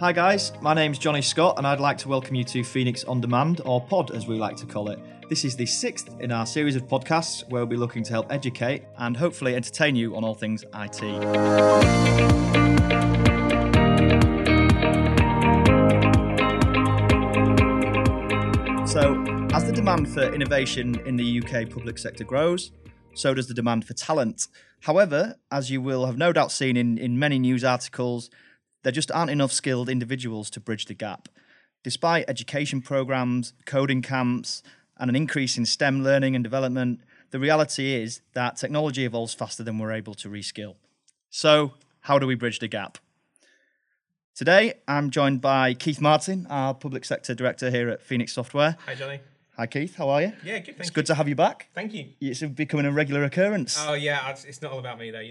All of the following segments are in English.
Hi guys, my name's Johnny Scott and I'd like to welcome you to Phoenix On Demand, or Pod as we like to call it. This is the sixth in our series of podcasts where we'll be looking to help educate and hopefully entertain you on all things IT. So, as the demand for innovation in the UK public sector grows, so does the demand for talent. However, as you will have no doubt seen in many news articles, there just aren't enough skilled individuals to bridge the gap. Despite education programs, coding camps, and an increase in STEM learning and development, the reality is that technology evolves faster than we're able to reskill. So, how do we bridge the gap? Today, I'm joined by Keith Martin, our Public Sector Director here at Phoenix Software. Hi, Johnny. Hi, Keith. How are you? Yeah, good, It's good to have you back. Thank you. It's becoming a regular occurrence. Oh, yeah, it's not all about me, though. You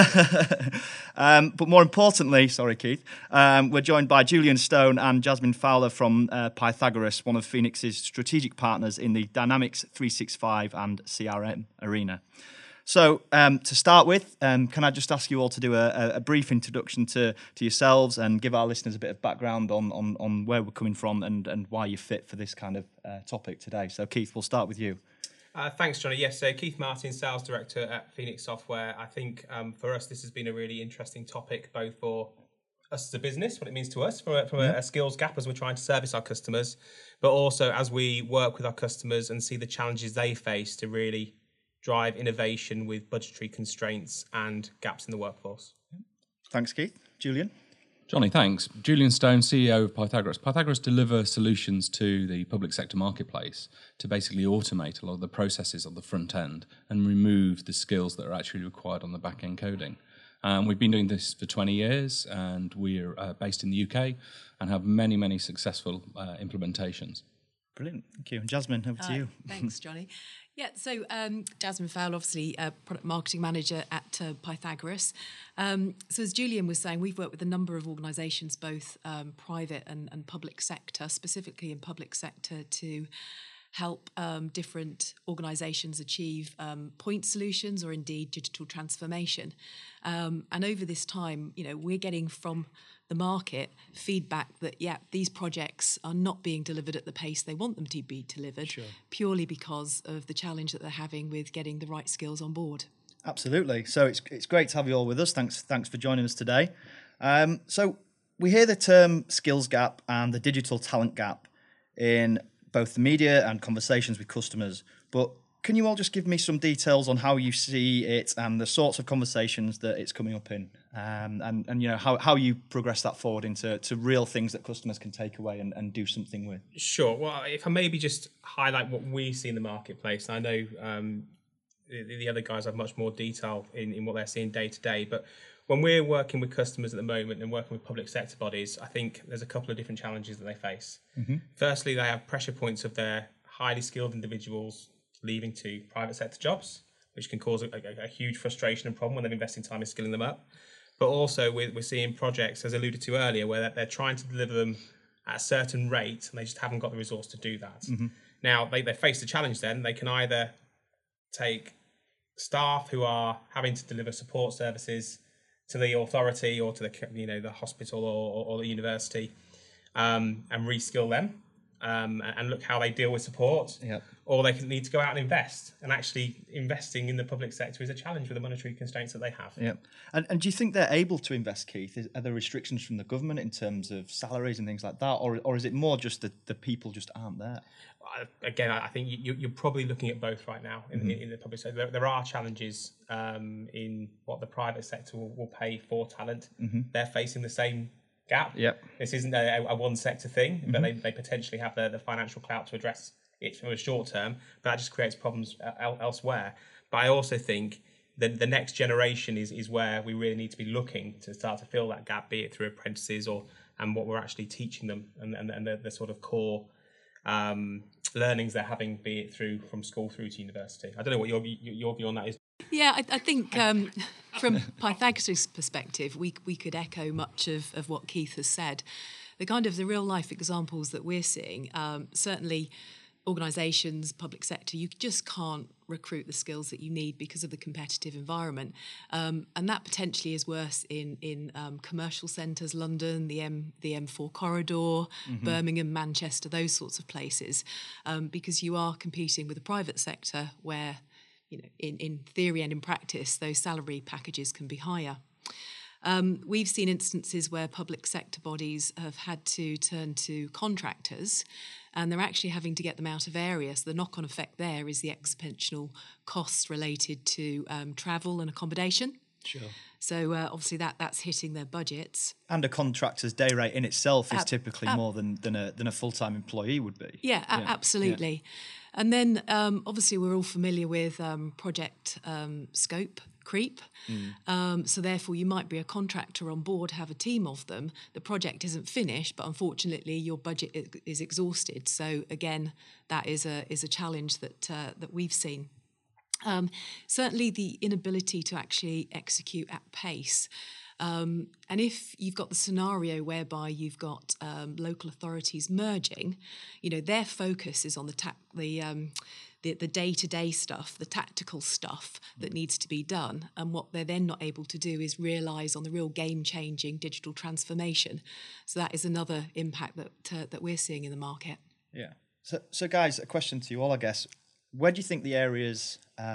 know. But more importantly, sorry, Keith, we're joined by Julian Stone and Jasmine Fowler from Pythagoras, one of Phoenix's strategic partners in the Dynamics 365 and CRM arena. So to start with, can I just ask you all to do a brief introduction to yourselves and give our listeners a bit of background on where we're coming from and why you fit for this kind of topic today. So Keith, we'll start with you. Thanks, Johnny. Yes, so Keith Martin, Sales Director at Phoenix Software. I think for us, this has been a really interesting topic, both for us as a business, what it means to us from a skills gap as we're trying to service our customers, but also as we work with our customers and see the challenges they face to really drive innovation with budgetary constraints and gaps in the workforce. Thanks, Keith. Julian? Johnny, thanks. Julian Stone, CEO of Pythagoras. Pythagoras deliver solutions to the public sector marketplace to basically automate a lot of the processes on the front end and remove the skills that are actually required on the back end coding. We've been doing this for 20 years and we're based in the UK and have many, many successful implementations. Brilliant. Thank you. And Jasmine, over to you. Thanks, Johnny. Yeah, so Jasmine Fowler, obviously Product Marketing Manager at Pythagoras. So as Julian was saying, we've worked with a number of organisations, both private and public sector, specifically in public sector, to help different organisations achieve point solutions or indeed digital transformation. And over this time, you know, we're getting from the market feedback that, these projects are not being delivered at the pace they want them to be delivered, purely because of the challenge that they're having with getting the right skills on board. Absolutely. So it's great to have you all with us. Thanks for joining us today. So we hear the term skills gap and the digital talent gap in both the media and conversations with customers, but can you all just give me some details on how you see it and the sorts of conversations that it's coming up in, and you know how you progress that forward into real things that customers can take away and do something with? Sure. Well, if I maybe just highlight what we see in the marketplace, I know the other guys have much more detail in what they're seeing day to day, but when we're working with customers at the moment and working with public sector bodies, I think there's a couple of different challenges that they face. Mm-hmm. Firstly, they have pressure points of their highly skilled individuals leaving to private sector jobs, which can cause a huge frustration and problem when they're investing time in skilling them up. But also we're seeing projects, as alluded to earlier, where they're trying to deliver them at a certain rate and they just haven't got the resource to do that. Mm-hmm. Now, they face the challenge then. They can either take staff who are having to deliver support services to the authority or to the hospital or the university and reskill them. And look how they deal with support, or they need to go out and invest. And actually, investing in the public sector is a challenge with the monetary constraints that they have. Yeah, and do you think they're able to invest, Keith? Are there restrictions from the government in terms of salaries and things like that, or is it more just that the people just aren't there? Again, I think you're probably looking at both right now in the public sector. There are challenges in what the private sector will pay for talent. Mm-hmm. They're facing the same gap. Yep. This isn't a one sector thing, but they potentially have the financial clout to address it for a short term, but that just creates problems elsewhere. But I also think that the next generation is where we really need to be looking to start to fill that gap, be it through apprentices and what we're actually teaching them and the sort of core learnings they're having, be it from school through to university. I don't know what your view on that is. Yeah, I think from Pythagoras' perspective, we could echo much of what Keith has said. The real life examples that we're seeing, certainly organisations, public sector, you just can't recruit the skills that you need because of the competitive environment. And that potentially is worse in commercial centres, London, the M4 corridor, Birmingham, Manchester, those sorts of places, because you are competing with the private sector where, in theory and in practice, those salary packages can be higher. We've seen instances where public sector bodies have had to turn to contractors, and they're actually having to get them out of areas. The knock-on effect there is the exponential costs related to travel and accommodation. Sure. So obviously that's hitting their budgets. And a contractor's day rate in itself is typically more than a full-time employee would be. Yeah, absolutely. Yeah. And then obviously we're all familiar with project scope creep. So therefore you might be a contractor on board, have a team of them. The project isn't finished, but unfortunately your budget is exhausted. So again, that is a challenge that we've seen. Certainly the inability to actually execute at pace. And if you've got the scenario whereby you've got local authorities merging, their focus is on the day-to-day stuff, the tactical stuff that needs to be done. And what they're then not able to do is realise on the real game-changing digital transformation. So that is another impact that we're seeing in the market. Yeah. So guys, a question to you all, I guess. Where do you think the areas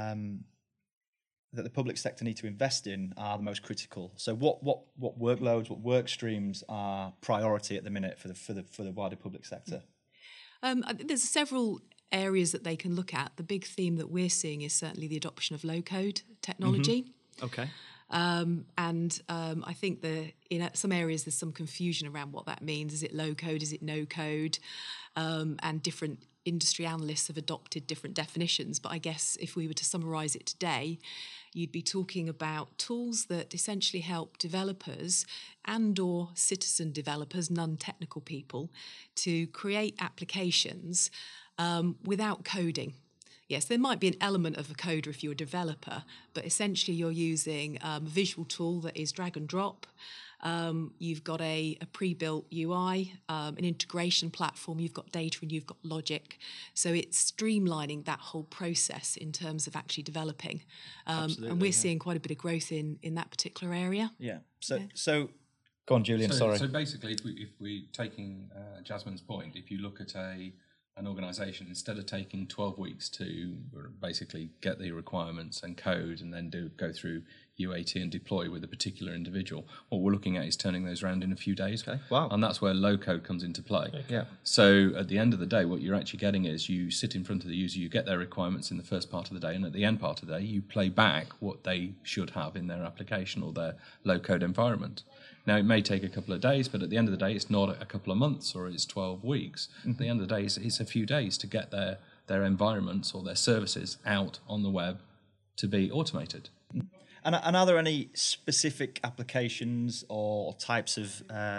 that the public sector need to invest in are the most critical? So what workloads, what work streams are priority at the minute for the wider public sector? There's several areas that they can look at. The big theme that we're seeing is certainly the adoption of low-code technology. Okay. And I think in some areas there's some confusion around what that means. Is it low-code? Is it no-code? And different industry analysts have adopted different definitions. But I guess if we were to summarise it today, you'd be talking about tools that essentially help developers and or citizen developers, non-technical people, to create applications without coding. Yes, there might be an element of a coder if you're a developer, but essentially you're using a visual tool that is drag and drop. You've got a pre-built UI, an integration platform, you've got data and you've got logic. So it's streamlining that whole process in terms of actually developing. And we're seeing quite a bit of growth in that particular area. Yeah. So go on, Julian, sorry. So basically, if we're taking Jasmine's point, if you look at an organisation, instead of taking 12 weeks to basically get the requirements and code and then go through UAT and deploy with a particular individual, what we're looking at is turning those around in a few days. Okay. Wow. And that's where low code comes into play. Okay. Yeah. So at the end of the day, what you're actually getting is you sit in front of the user, you get their requirements in the first part of the day, and at the end part of the day, you play back what they should have in their application or their low code environment. Now, it may take a couple of days, but at the end of the day, it's not a couple of months or it's 12 weeks. Mm-hmm. At the end of the day, it's a few days to get their environments or their services out on the web to be automated. And are there any specific applications or types of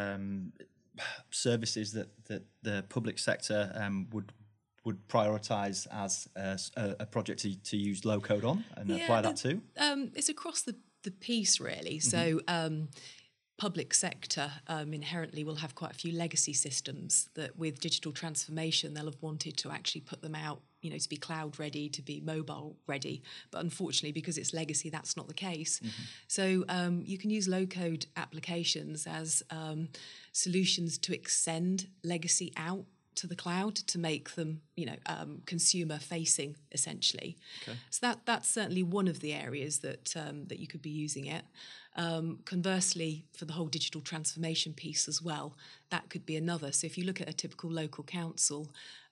services that the public sector would prioritise as a project to use low code on and apply that to? It's across the piece, really. Mm-hmm. So public sector inherently will have quite a few legacy systems that with digital transformation they'll have wanted to actually put them out, to be cloud ready, to be mobile ready. But unfortunately, because it's legacy, that's not the case. Mm-hmm. So you can use low-code applications as solutions to extend legacy out to the cloud to make them, consumer facing essentially. Okay. So that's certainly one of the areas that you could be using it. Conversely, for the whole digital transformation piece as well, that could be another. So if you look at a typical local council,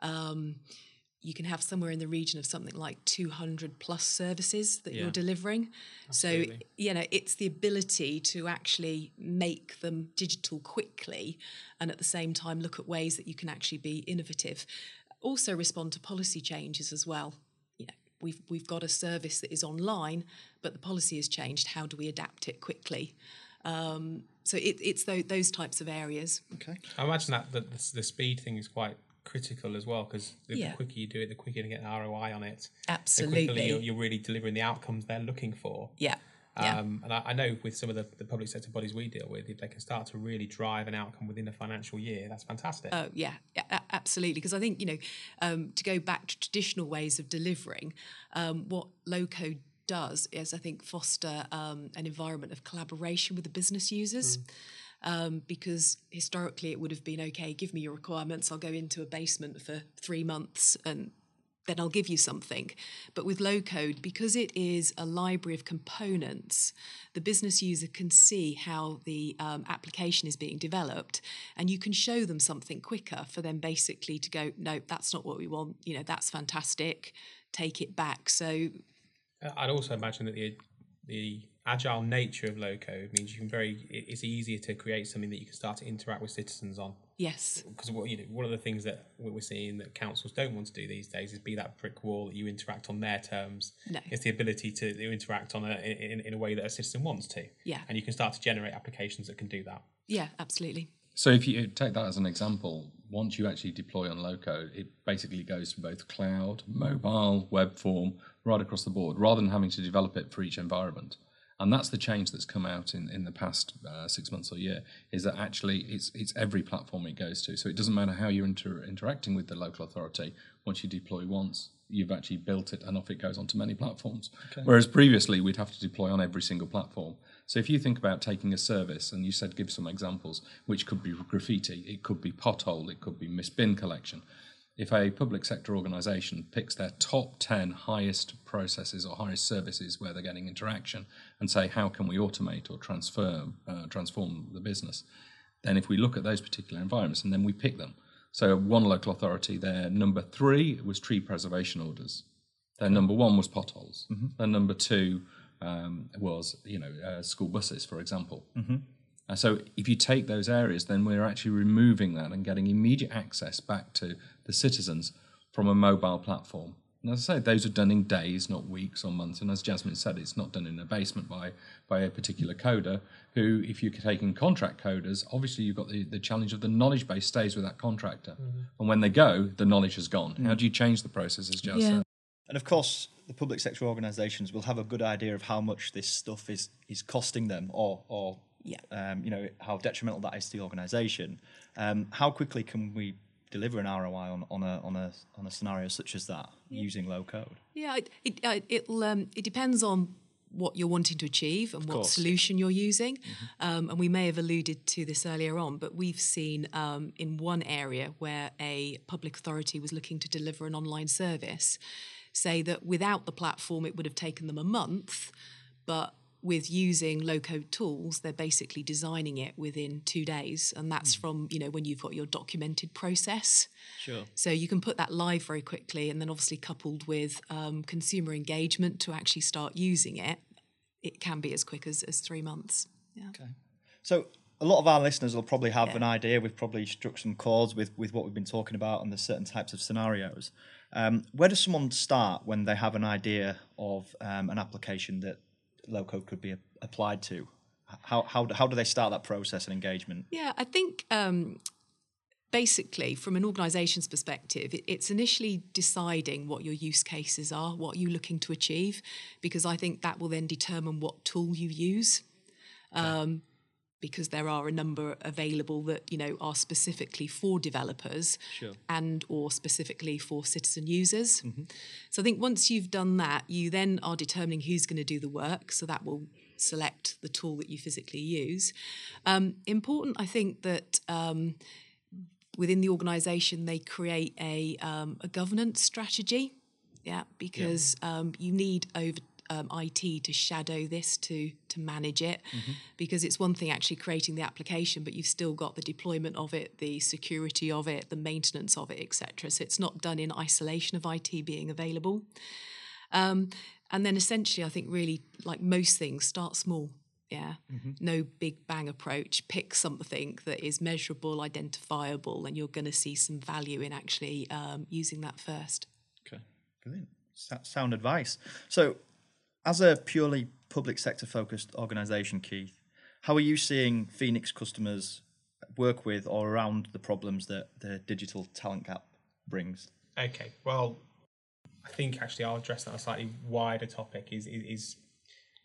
you can have somewhere in the region of something like 200 plus services that you're delivering. Absolutely. So, it's the ability to actually make them digital quickly and at the same time look at ways that you can actually be innovative. Also respond to policy changes as well. We've got a service that is online, but the policy has changed. How do we adapt it quickly? So it's those types of areas. Okay. I imagine that the speed thing is quite critical as well, because the quicker you do it, the quicker you get an ROI on it. Absolutely. The quicker you're really delivering the outcomes they're looking for. Yeah. And I know with some of the public sector bodies we deal with, if they can start to really drive an outcome within a financial year, that's fantastic. Absolutely. Because I think, to go back to traditional ways of delivering, what low code does is, I think, foster an environment of collaboration with the business users. Because historically it would have been, okay, give me your requirements, I'll go into a basement for 3 months and then I'll give you something. But with low code, because it is a library of components, the business user can see how the application is being developed, and you can show them something quicker for them basically to go, no, that's not what we want, that's fantastic, take it back. So I'd also imagine that the agile nature of low code means it's easier to create something that you can start to interact with citizens on. Yes. Because one of the things that we're seeing that councils don't want to do these days is be that brick wall that you interact on their terms. No. It's the ability to interact on in a way that a citizen wants to. Yeah. And you can start to generate applications that can do that. Yeah, absolutely. So if you take that as an example, once you actually deploy on low code, it basically goes to both cloud, mobile, web form, right across the board, rather than having to develop it for each environment. And that's the change that's come out in the past 6 months or year, is that actually it's every platform it goes to. So it doesn't matter how you're interacting with the local authority. Once you deploy once, you've actually built it and off it goes onto many platforms. Okay. Whereas previously we'd have to deploy on every single platform. So if you think about taking a service, and you said give some examples, which could be graffiti, it could be pothole, it could be missed bin collection. If a public sector organisation picks their top 10 highest processes or highest services where they're getting interaction and say, how can we automate or transform the business, then if we look at those particular environments and then we pick them. So one local authority, their number 3 was tree preservation orders. Their number 1 was potholes. Mm-hmm. Their number 2 was, school buses, for example. Mm-hmm. So if you take those areas, then we're actually removing that and getting immediate access back to the citizens from a mobile platform. And as I say, those are done in days, not weeks or months. And as Jasmine said, it's not done in a basement by a particular coder who, if you're taking contract coders, obviously you've got the challenge of the knowledge base stays with that contractor. Mm-hmm. And when they go, the knowledge has gone. Mm-hmm. How do you change the process, as Jas said? And of course, the public sector organisations will have a good idea of how much this stuff is costing them or how detrimental that is to the organisation. How quickly can we deliver an ROI on a scenario such as that using low code? Yeah, it depends on what you're wanting to achieve and what solution you're using. Mm-hmm. And we may have alluded to this earlier on, but we've seen in one area where a public authority was looking to deliver an online service, say that without the platform it would have taken them a month, but with using low-code tools, they're basically designing it within 2 days. And that's from, when you've got your documented process. Sure. So you can put that live very quickly, and then obviously coupled with consumer engagement to actually start using it, it can be as quick as 3 months. Yeah. Okay. So a lot of our listeners will probably have an idea. We've probably struck some chords with what we've been talking about and the certain types of scenarios. Where does someone start when they have an idea of an application that low code could be applied to? How do they start that process and engagement? Yeah, I think basically from an organisation's perspective, it's initially deciding what your use cases are, what you're looking to achieve, because I think that will then determine what tool you use. Because there are a number available that are specifically for developers and or specifically for citizen users. Mm-hmm. So I think once you've done that, you then are determining who's going to do the work. So that will select the tool that you physically use. Important, I think, that within the organisation they create a governance strategy. Yeah, because you need IT to shadow this, to manage it, because it's one thing actually creating the application, but you've still got the deployment of it, the security of it, the maintenance of it, etc. So it's not done in isolation of IT being available. And then essentially, I think really, like most things, start small. Yeah, no big bang approach. Pick something that is measurable, identifiable, and you're going to see some value in actually using that first. Okay, brilliant. Sound advice. So, as a purely public sector focused organisation, Keith, how are you seeing Phoenix customers work with or around the problems that the digital talent gap brings? Okay, well, I think actually I'll address that a slightly wider topic. Is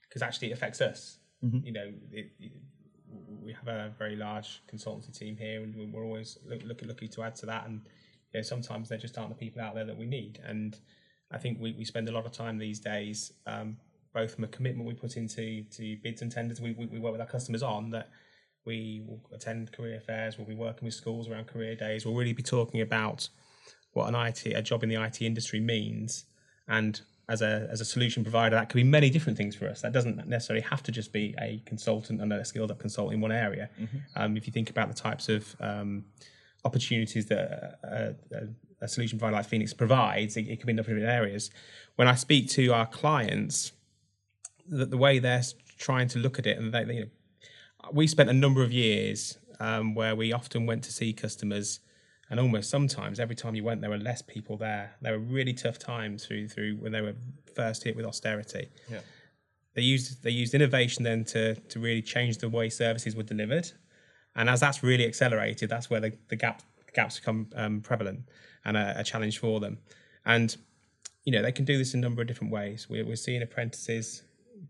because actually it affects us. You know, we have a very large consultancy team here, and we're always looking to add to that. And you know, sometimes there just aren't the people out there that we need. And I think we spend a lot of time these days, both from a commitment we put into bids and tenders we work with our customers on, that we will attend career fairs, we'll be working with schools around career days, we'll really be talking about what a job in the IT industry means. And as a solution provider, that could be many different things for us. That doesn't necessarily have to just be a consultant and a skilled up consultant in one area. If you think about the types of opportunities that a solution provider like Phoenix provides, it could be in different areas. When I speak to our clients, the way they're trying to look at it, and you know, we spent a number of years where we often went to see customers, and almost sometimes every time you went, there were less people there. There were really tough times through when they were first hit with austerity. Yeah. They used innovation then to really change the way services were delivered, and as that's really accelerated, that's where the gaps become prevalent and a challenge for them. And you know, they can do this in a number of different ways. We're seeing apprentices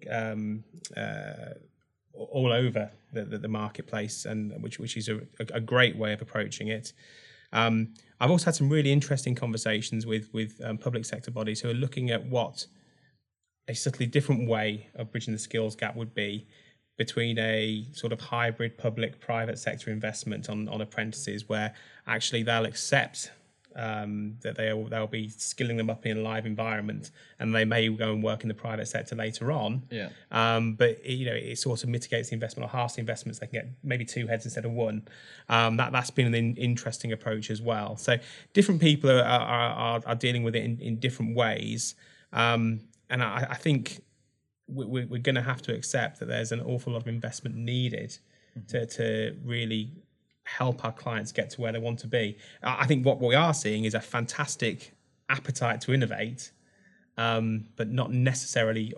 all over the marketplace, and which is a great way of approaching it. I've also had some really interesting conversations with public sector bodies who are looking at what a subtly different way of bridging the skills gap would be between a sort of hybrid public-private sector investment on apprentices, where actually they'll accept that they'll be skilling them up in a live environment, and they may go and work in the private sector later on. Yeah. But it sort of mitigates the investment, or half the investments. They can get maybe 2 heads instead of 1. That's been an interesting approach as well. So different people are dealing with it in different ways, and I think we're going to have to accept that there's an awful lot of investment needed to really help our clients get to where they want to be. I think what we are seeing is a fantastic appetite to innovate, but not necessarily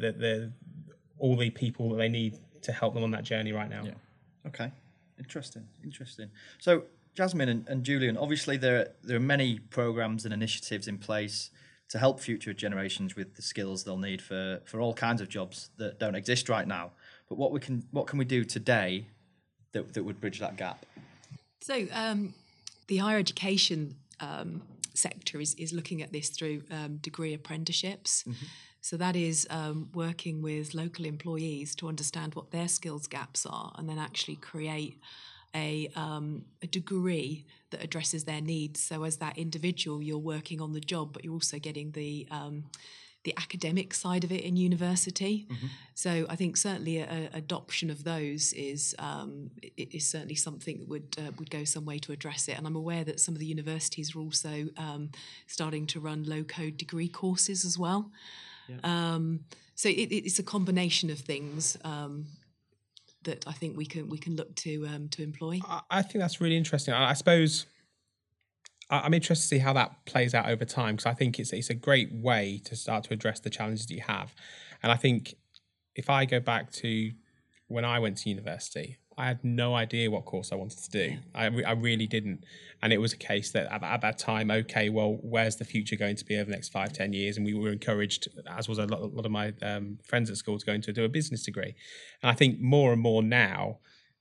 all the people that they need to help them on that journey right now. Yeah. Okay. Interesting. So, Jasmine and Julian, obviously there are many programs and initiatives in place to help future generations with the skills they'll need for all kinds of jobs that don't exist right now. But what can we do today that would bridge that gap? So the higher education sector is looking at this through degree apprenticeships. So that is working with local employees to understand what their skills gaps are, and then actually create a degree that addresses their needs. So as that individual, you're working on the job, but you're also getting the academic side of it in university. So I think certainly adoption of those is certainly something that would go some way to address it. And I'm aware that some of the universities are also starting to run low-code degree courses as well. Yeah. So it's a combination of things that I think we can look to employ. I think that's really interesting. I suppose I'm interested to see how that plays out over time, because I think it's a great way to start to address the challenges that you have. And I think if I go back to when I went to university, I had no idea what course I wanted to do. Yeah. I really didn't. And it was a case that at that time, okay, well, where's the future going to be over the next 5-10 years? And we were encouraged, as was a lot of my friends at school, to go into do a business degree. And I think more and more now,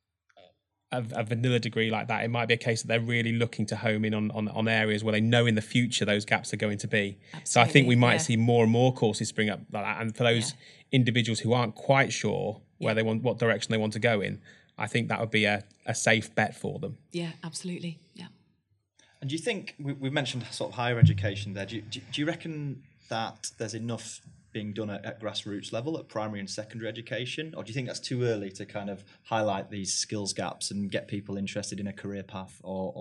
a vanilla degree like that, it might be a case that they're really looking to home in on areas where they know in the future those gaps are going to be. Absolutely, so I think we might see more and more courses spring up like that. And for those individuals who aren't quite sure where they want, what direction they want to go in, I think that would be a safe bet for them. Yeah, absolutely. Yeah. And do you think, we mentioned sort of higher education there, do you reckon that there's enough being done at grassroots level, at primary and secondary education? Or do you think that's too early to kind of highlight these skills gaps and get people interested in a career path?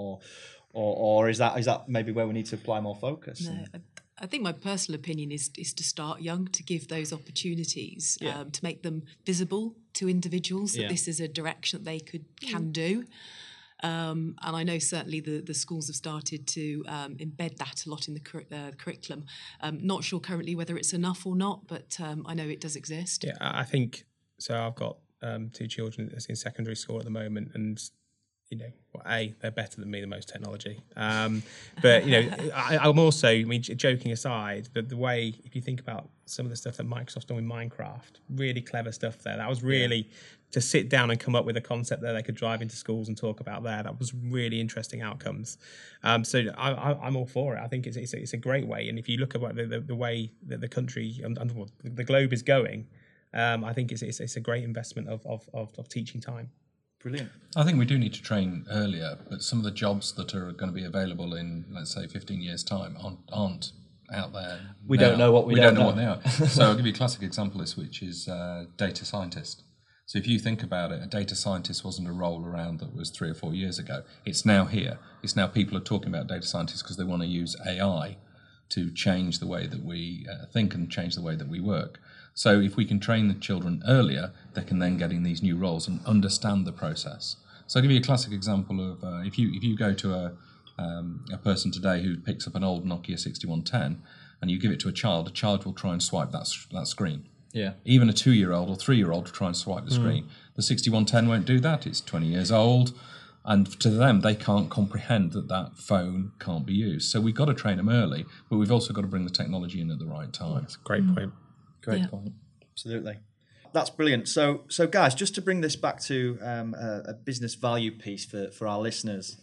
Or is that maybe where we need to apply more focus? No, I think my personal opinion is to start young, to give those opportunities, to make them visible to individuals, that this is a direction that they can do. And I know certainly the schools have started to embed that a lot in the curriculum. Not sure currently whether it's enough or not, but I know it does exist. Yeah, I think so. I've got 2 children in secondary school at the moment, and they're better than me the most technology. But I'm also, joking aside, the way, if you think about some of the stuff that Microsoft's done with Minecraft, really clever stuff there. That was really to sit down and come up with a concept that they could drive into schools and talk about there. That was really interesting outcomes. So I'm all for it. I think it's a great way. And if you look at the way that the country and the globe is going, I think it's a great investment of teaching time. Brilliant. I think we do need to train earlier, but some of the jobs that are going to be available in, let's say, 15 years' time aren't out there. We don't know what we don't know what they are. So I'll give you a classic example of this, which is data scientist. So if you think about it, a data scientist wasn't a role around that was 3 or 4 years ago. It's now here. It's now people are talking about data scientists because they want to use AI to change the way that we think and change the way that we work. So if we can train the children earlier, they can then get in these new roles and understand the process. So I'll give you a classic example of if you go to a person today who picks up an old Nokia 6110 and you give it to a child will try and swipe that screen. Yeah. Even a 2-year-old or 3-year-old will try and swipe the screen. The 6110 won't do that. It's 20 years old. And to them, they can't comprehend that phone can't be used. So we've got to train them early, but we've also got to bring the technology in at the right time. That's a great point. Great point. Absolutely. That's brilliant. So guys, just to bring this back to a business value piece for our listeners,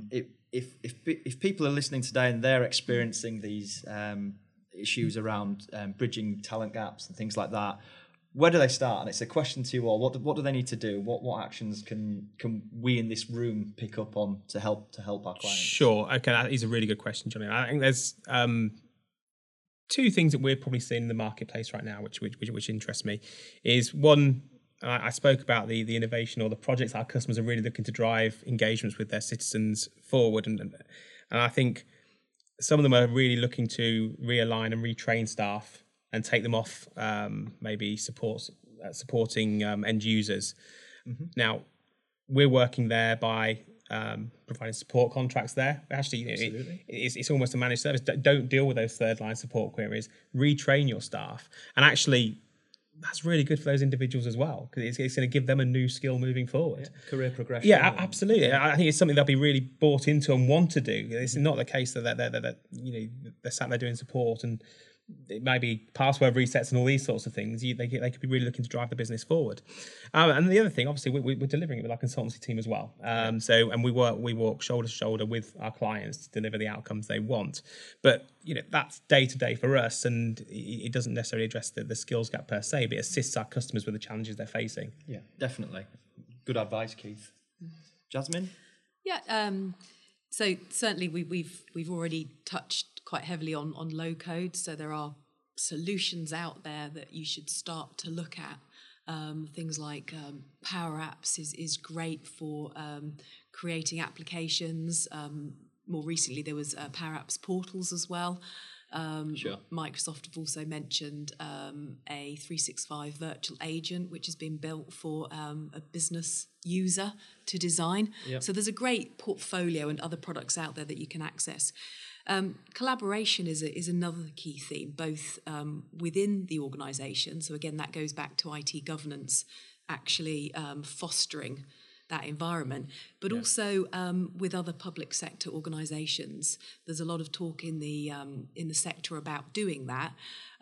if people are listening today and they're experiencing these issues around bridging talent gaps and things like that, where do they start? And it's a question to you all. What do they need to do? What actions can we in this room pick up on to help our clients? Sure. Okay, that is a really good question, Johnny. I think there's two things that we're probably seeing in the marketplace right now, which interest me, is one. I spoke about the innovation or the projects our customers are really looking to drive engagements with their citizens forward, and I think some of them are really looking to realign and retrain staff and take them off maybe supporting end users. Mm-hmm. Now, we're working there by providing support contracts there. Actually, it's almost a managed service. Don't deal with those third-line support queries. Retrain your staff. And actually, that's really good for those individuals as well, because it's going to give them a new skill moving forward. Yeah, career progression. Yeah, absolutely. I think it's something they'll be really bought into and want to do. It's not the case that they're sat there doing support and it may be password resets and all these sorts of things. They could be really looking to drive the business forward. And the other thing, obviously, we're delivering it with our consultancy team as well. And we walk shoulder to shoulder with our clients to deliver the outcomes they want. But that's day to day for us, and it doesn't necessarily address the skills gap per se, but it assists our customers with the challenges they're facing. Yeah, definitely. Good advice, Keith. Jasmine? Yeah. So certainly we've already touched quite heavily on low code. So there are solutions out there that you should start to look at. Things like Power Apps is great for creating applications. More recently, there was Power Apps portals as well. Sure. Microsoft have also mentioned a 365 virtual agent, which has been built for a business user to design. Yep. So there's a great portfolio and other products out there that you can access. Collaboration is another key theme, both within the organisation. So again, that goes back to IT governance, actually fostering that environment, but also with other public sector organisations. There's a lot of talk in the sector about doing that,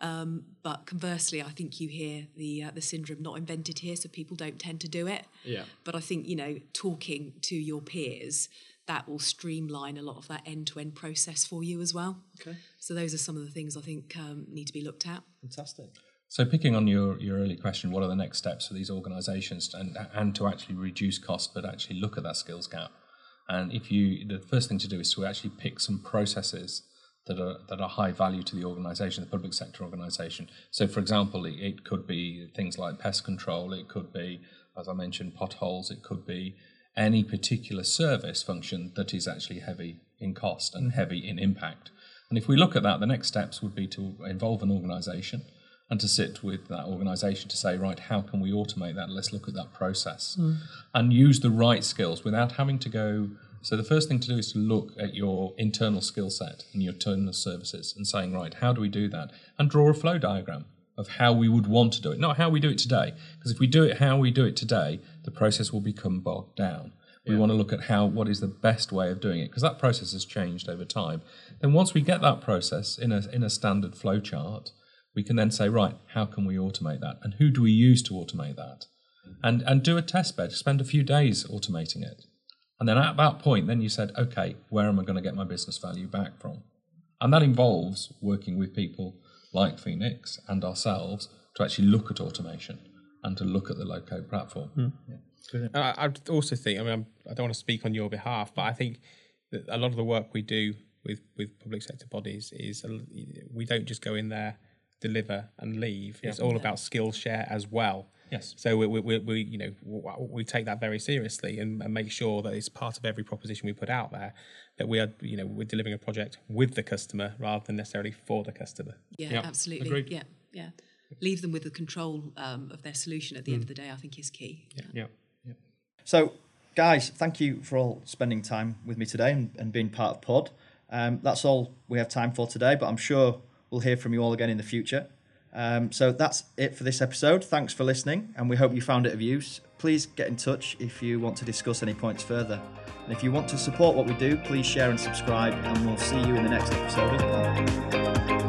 but conversely, I think you hear the syndrome not invented here, so people don't tend to do it. Yeah. But I think talking to your peers, that will streamline a lot of that end-to-end process for you as well. Okay. So those are some of the things I think need to be looked at. Fantastic. So picking on your early question, what are the next steps for these organisations and to actually reduce cost, but actually look at that skills gap? And the first thing to do is to actually pick some processes that are high value to the organisation, the public sector organisation. So, for example, it could be things like pest control. It could be, as I mentioned, potholes. It could be any particular service function that is actually heavy in cost and heavy in impact. And if we look at that, the next steps would be to involve an organisation and to sit with that organisation to say, right, how can we automate that? Let's look at that process and use the right skills without having to go. So the first thing to do is to look at your internal skill set and your internal services and saying, right, how do we do that? And draw a flow diagram of how we would want to do it, not how we do it today. Because if we do it how we do it today, the process will become bogged down. We want to look at what is the best way of doing it, because that process has changed over time. Then once we get that process in a standard flow chart, we can then say, right, how can we automate that? And who do we use to automate that? And do a test bed, spend a few days automating it. And then at that point, then you said, okay, where am I going to get my business value back from? And that involves working with people like Phoenix and ourselves to actually look at automation and to look at the low-code platform. I also think, I don't want to speak on your behalf, but I think that a lot of the work we do with public sector bodies is we don't just go in there, deliver and leave. It's all about skill share as well. Yes. So we take that very seriously and make sure that it's part of every proposition we put out there, that we're delivering a project with the customer rather than necessarily for the customer. Yeah, absolutely. Agreed. Yeah. Leave them with the control of their solution at the end of the day, I think, is key. Yeah. So, guys, thank you for all spending time with me today and being part of Pod. That's all we have time for today, but I'm sure we'll hear from you all again in the future. So that's it for this episode. Thanks for listening, and we hope you found it of use. Please get in touch if you want to discuss any points further. And if you want to support what we do, please share and subscribe, and we'll see you in the next episode of Pod.